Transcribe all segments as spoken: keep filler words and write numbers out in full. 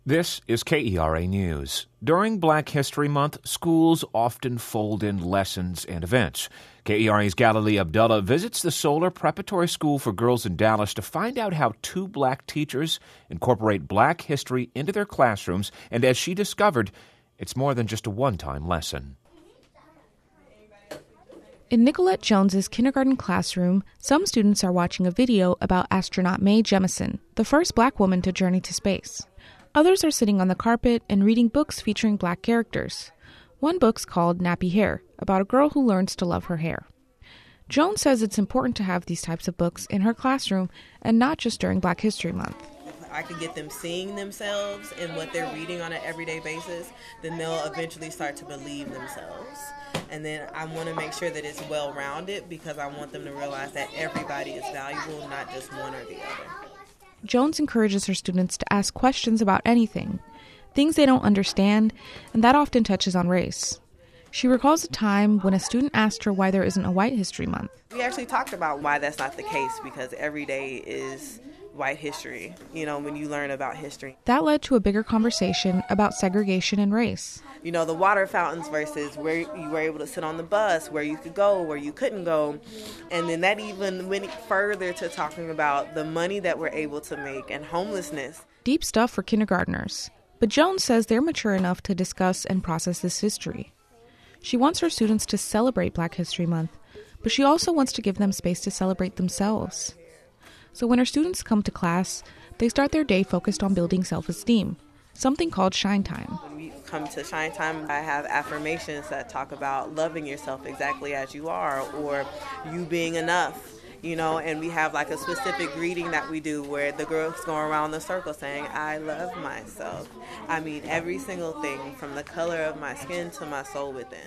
This is K E R A News. During Black History Month, schools often fold in lessons and events. K E R A's Galilee Abdullah visits the Solar Preparatory School for Girls in Dallas to find out how two black teachers incorporate black history into their classrooms, and as she discovered, it's more than just a one-time lesson. In Nicolette Jones's kindergarten classroom, some students are watching a video about astronaut Mae Jemison, the first black woman to journey to space. Others are sitting on the carpet and reading books featuring black characters. One book's called Nappy Hair, about a girl who learns to love her hair. Jones says it's important to have these types of books in her classroom and not just during Black History Month. If I could get them seeing themselves in what they're reading on an everyday basis, then they'll eventually start to believe themselves. And then I want to make sure that it's well-rounded because I want them to realize that everybody is valuable, not just one or the other. Jones encourages her students to ask questions about anything, things they don't understand, and that often touches on race. She recalls a time when a student asked her why there isn't a White History Month. We actually talked about why that's not the case because every day is white history, you know, when you learn about history. That led to a bigger conversation about segregation and race. You know, the water fountains versus where you were able to sit on the bus, where you could go, where you couldn't go. And then that even went further to talking about the money that we're able to make and homelessness. Deep stuff for kindergartners. But Jones says they're mature enough to discuss and process this history. She wants her students to celebrate Black History Month, but she also wants to give them space to celebrate themselves. So when her students come to class, they start their day focused on building self-esteem, something called Shine Time. When we come to Shine Time, I have affirmations that talk about loving yourself exactly as you are or you being enough, you know, and we have like a specific greeting that we do where the girls go around the circle saying, I love myself. I mean, every single thing from the color of my skin to my soul within.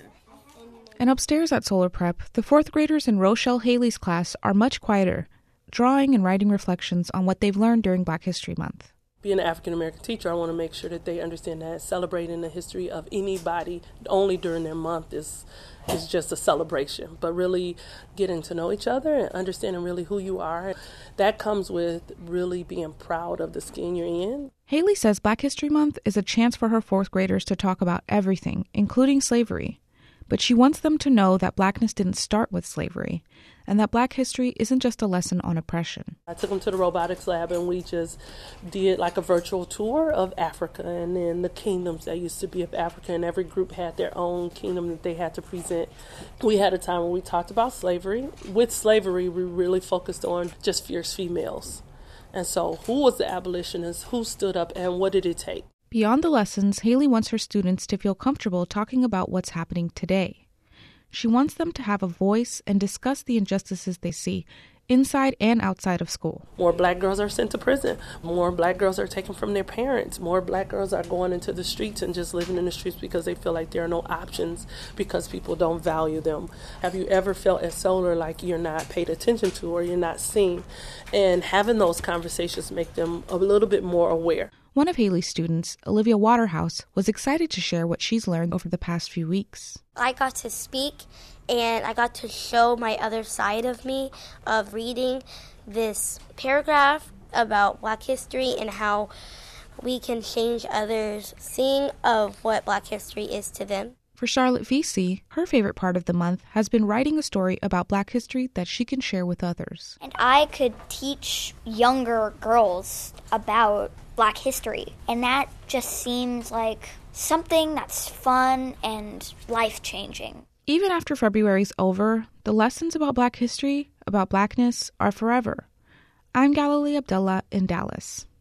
And upstairs at Solar Prep, the fourth graders in Rochelle Haley's class are much quieter, drawing and writing reflections on what they've learned during Black History Month. Being an African-American teacher, I want to make sure that they understand that celebrating the history of anybody only during their month is is just a celebration, but really getting to know each other and understanding really who you are. That comes with really being proud of the skin you're in. Haley says Black History Month is a chance for her fourth graders to talk about everything, including slavery. But she wants them to know that blackness didn't start with slavery, and that Black history isn't just a lesson on oppression. I took them to the robotics lab and we just did like a virtual tour of Africa and then the kingdoms that used to be of Africa, and every group had their own kingdom that they had to present. We had a time when we talked about slavery. With slavery, we really focused on just fierce females. And so who was the abolitionist, who stood up, and what did it take? Beyond the lessons, Haley wants her students to feel comfortable talking about what's happening today. She wants them to have a voice and discuss the injustices they see inside and outside of school. More black girls are sent to prison. More black girls are taken from their parents. More black girls are going into the streets and just living in the streets because they feel like there are no options because people don't value them. Have you ever felt at Solar like you're not paid attention to or you're not seen? And having those conversations make them a little bit more aware. One of Haley's students, Olivia Waterhouse, was excited to share what she's learned over the past few weeks. I got to speak and I got to show my other side of me of reading this paragraph about Black history and how we can change others' seeing of what Black history is to them. For Charlotte Vesey, her favorite part of the month has been writing a story about Black history that she can share with others. And I could teach younger girls about Black history, and that just seems like something that's fun and life-changing. Even after February's over, the lessons about Black history, about Blackness, are forever. I'm Galilee Abdullah in Dallas.